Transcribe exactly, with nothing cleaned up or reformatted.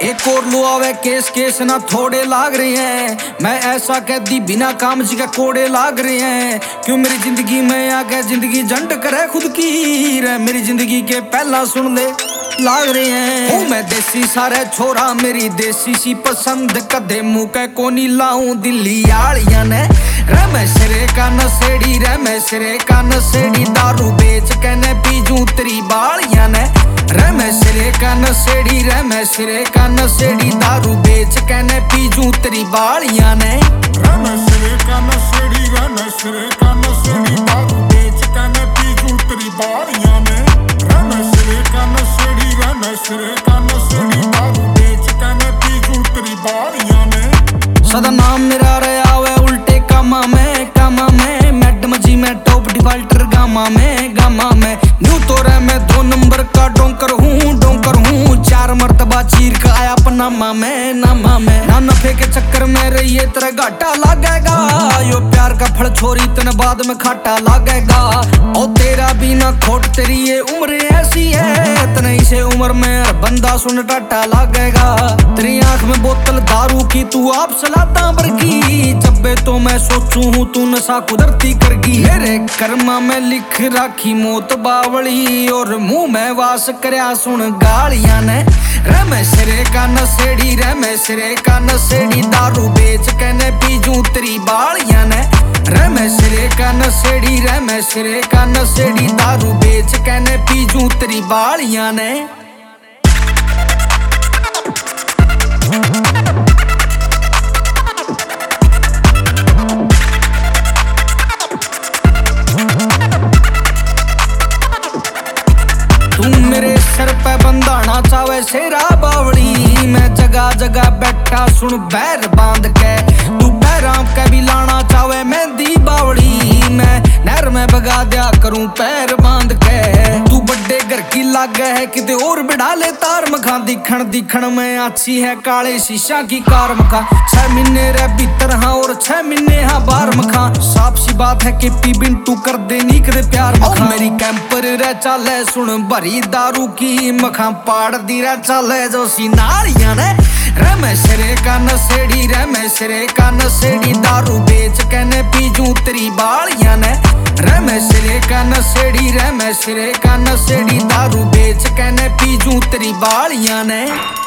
एक और लो आवे केस केस ना थोड़े लाग रहे हैं। मैं ऐसा कैदी बिना काम जी के कोड़े लाग रहे हैं। क्यों मेरी जिंदगी में आके जिंदगी जंड करे खुद की रे। मेरी जिंदगी के पहला सुन ले लाग रहे हैं। हूँ मैं देसी सारे छोरा मेरी देसी सी पसंद कदे मुँह के कोनी लाऊं दिल्ली आलियां ने। रे मैं सिरे का नसेड़ी रे मैं सिरे का नसेड़ी दारू बेच के ने पीजू तेरी बालियां ने। रे मैं सिरे का नसेड़ी रे मैं सिरे का नसेड़ी दारू बेच के ने पीजू तेरी बालियां ने। रे मैं सिरे का नसेड़ी रे मैं सिरे का नसेड़ी दारू बेच के ने पीजू तेरी बालियां ने। रे मैं सिरे का नसेड़ी रे मैं सिरे का नसेड़ी दारू बेच के ने पीजू तेरी बालियां ने। सदा नाम मेरा रे आवे उल्टे कामा में कामा में। मैडम जी मैं टॉप डिफाल्टर गामा में गामा में। न्यू तो रे मैं दो नंबर का डोंकर हूँ डोंकर हूँ। चार मर्तबा चीर का आया पनामा में नामा में। ना नफे के चक्कर में रहिए तेरा घाटा लागेगा। यो प्यार का फल छोरी तन बाद में खाटा लागेगा। और तेरा बिना खोट तेरी ये उम्र ऐसी है तने इसे उम्र में बंदा सुन टाटा लागेगा। तेरी आंख में बोतल दारू की तू आप सलाता बरगी। जब तो मैं सोचू हूँ तू नशा कुदरती करगी। मेरे कर्मा में लिख राखी मौत बावली और मुंह में वास करया सुन गालियां ने। रे मैं सिरे का नसेड़ी रे मैं सिरे का नसेड़ी दारू बेच के ने पीजू तेरी बालियां ने। रे मैं सिरे का नसेड़ी रे मैं सिरे का नसेड़ी दारू बेच के ने पीजू तेरी बालियां ने। तू मेरे सर पे बंधाना चावे शेरा बावड़ी। मैं जगह जगह बैठा सुन बैर बांध के। तू पैरां के भी लाना चावे मेहंदी बावड़ी। मैं नहर में बगा दिया करूं पैर बांध के। तू बड़े घर की लागे है किते और बढ़ा ले तार मखा। दिखण दिखण में अच्छी है काले शीशा की कार मखा। छह महीने रे भीतर हाँ और छह महीने हाँ बार मखा। साफ सी बात है कि पी बिंटू कर दे नी करे प्यार मखा। मेरी कैंपर रे चाले सुन भरी दारू की मखा। पाड़ दी रे चाले जो सी नालियां ने। रे मैं सिरे का नसेड़ी रे मैं सिरे का नसेड़ी दारू बेच के ने पीजू तेरी बालियां ने। रे मैं सिरे का नसेड़ी रे मैं सिरे का नसेड़ी दारू बेच के ने पीजू तेरी बालियां ने।